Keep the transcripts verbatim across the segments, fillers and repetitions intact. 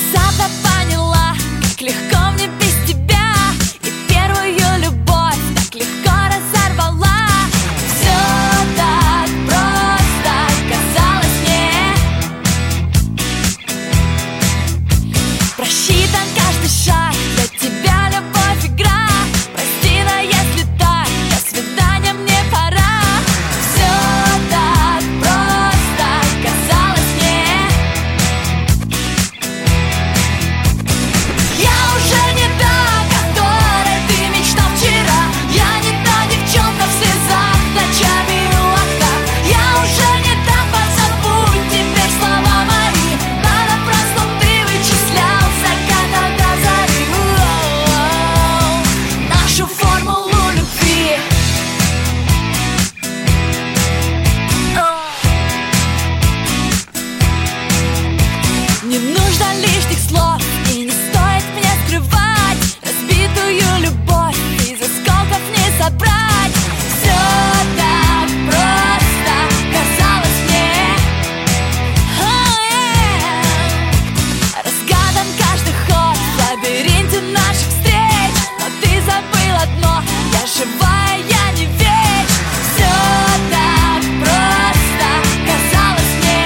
Внезапно поняла, как легко мне без тебя, и первую любовь так легко разорвала. Все так просто казалось мне. Просчитан каждый шаг, для тебя любовь игра. Прости, но если так, до свидания, мне пора. Все так просто казалось мне. Я уже не та, которой ты мечтал вчера. Я не та девчонка в слезах, ночами у окна. Я уже не та, позабудь теперь слова мои. Надо просто ты вычислял заката до зари. О-о-о. Нашу формулу любви. Не нужно лишних слов, и не стоит мне скрывать разбитую любовь, из осколков не собрать. Все так просто казалось мне. О-е-е. Разгадан каждый ход в лабиринте наших встреч, но ты забыл одно: я живая, я не веч. Все так просто казалось мне.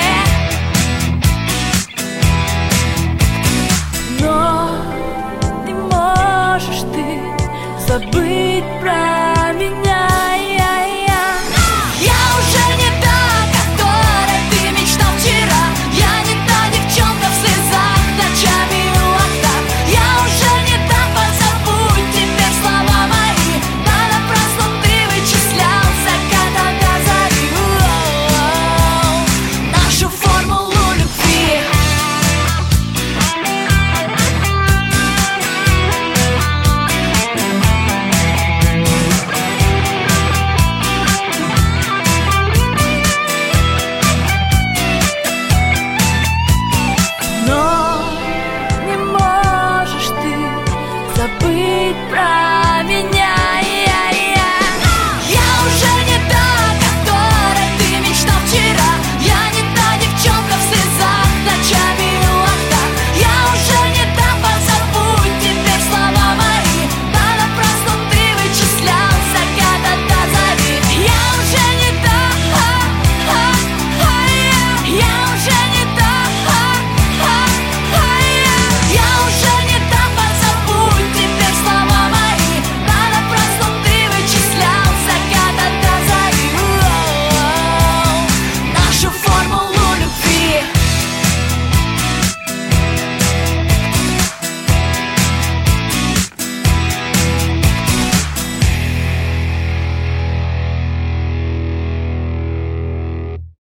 Но не можешь ты забыть про меня. Я, я уже не та, которой ты мечтал вчера. Я не та девчонка в слезах, ночами у окна. Я уже не та, позабудь теперь слова мои. Надо просто ты вычислял заката до зари. О-о-о. Нашу формулу любви. Но не можешь ты забыть про